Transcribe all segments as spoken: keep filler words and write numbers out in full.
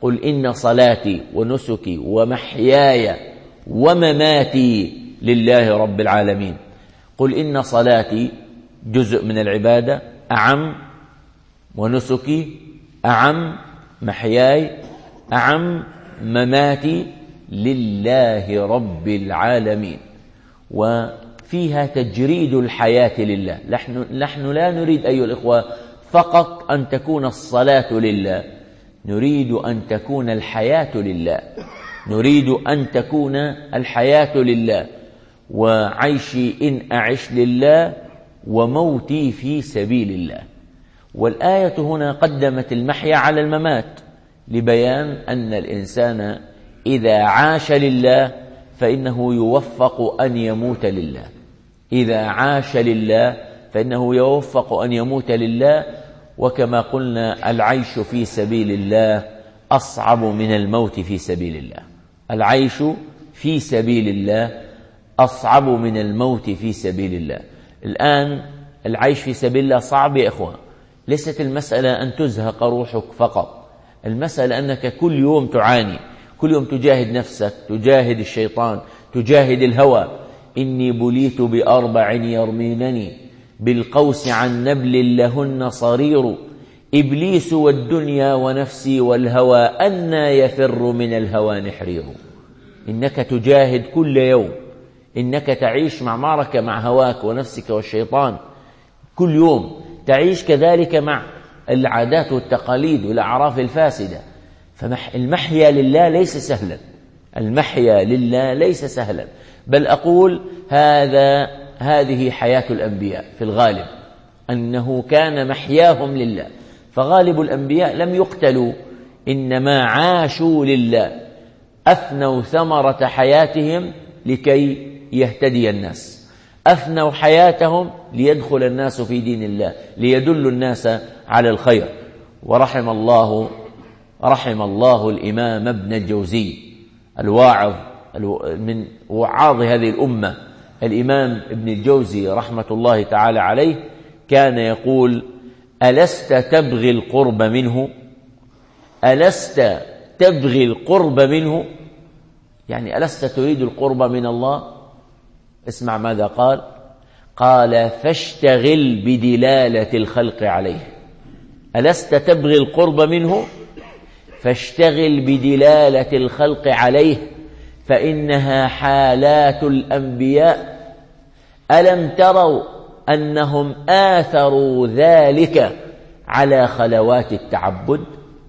قل إن صلاتي ونسكي ومحياي ومماتي لله رب العالمين. قل إن صلاتي جزء من العبادة أعم، ونسكي أعم، محياي أعم، مماتي لله رب العالمين. وفيها تجريد الحياة لله. نحن, نحن لا نريد أيها الإخوة فقط أن تكون الصلاة لله، نريد أن تكون الحياة لله، نريد أن تكون الحياة لله، وعيشي إن أعش لله وموتي في سبيل الله. والآية هنا قدمت المحيا على الممات لبيان أن الإنسان إذا عاش لله فإنه يوفق أن يموت لله، إذا عاش لله فإنه يوفق أن يموت لله. وكما قلنا العيش في سبيل الله أصعب من الموت في سبيل الله، العيش في سبيل الله أصعب من الموت في سبيل الله. الآن العيش في سبيل الله صعب يا إخوة، ليست المسألة أن تزهق روحك فقط، المسألة أنك كل يوم تعاني، كل يوم تجاهد نفسك، تجاهد الشيطان، تجاهد الهوى. إني بليت بأربع يرمينني بالقوس عن نبل لهن صرير، إبليس والدنيا ونفسي والهوى أنى يفر من الهوى نحرير. إنك تجاهد كل يوم، إنك تعيش مع معركة مع هواك ونفسك والشيطان كل يوم، تعيش كذلك مع العادات والتقاليد والأعراف الفاسدة. فالمحيا لله ليس سهلا، المحيا لله ليس سهلا، بل أقول هذا هذه حياة الأنبياء في الغالب، أنه كان محياهم لله. فغالب الأنبياء لم يقتلوا، إنما عاشوا لله، أفنوا ثمرة حياتهم لكي يهتدي الناس، أفنوا حياتهم ليدخل الناس في دين الله، ليدلوا الناس على الخير. ورحم الله رحم الله الإمام ابن الجوزي الواعظ من وعاظ هذه الأمة، الإمام ابن الجوزي رحمة الله تعالى عليه، كان يقول: ألست تبغي القرب منه؟ ألست تبغي القرب منه؟ يعني ألست تريد القرب من الله؟ اسمع ماذا قال. قال: فاشتغل بدلالة الخلق عليه. ألست تبغي القرب منه؟ فاشتغل بدلالة الخلق عليه، فإنها حالات الأنبياء. ألم تروا أنهم آثروا ذلك على خلوات التعبد؟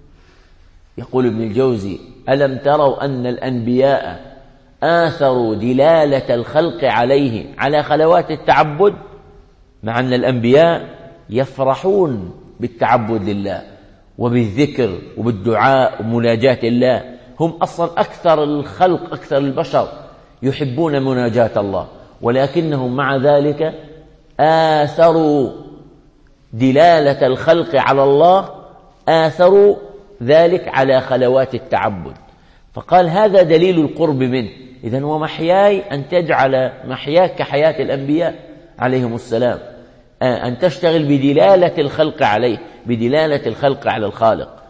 يقول ابن الجوزي: ألم تروا أن الأنبياء آثروا دلالة الخلق عليه على خلوات التعبد، مع أن الأنبياء يفرحون بالتعبد لله وبالذكر وبالدعاء ومناجاة الله، هم أصلا أكثر الخلق، أكثر البشر يحبون مناجاة الله، ولكنهم مع ذلك آثروا دلالة الخلق على الله، آثروا ذلك على خلوات التعبد. فقال: هذا دليل القرب منه. إذن ومحياي أن تجعل محياك كحياة الأنبياء عليهم السلام، أن تشتغل بدلالة الخلق عليه، بدلالة الخلق على الخالق.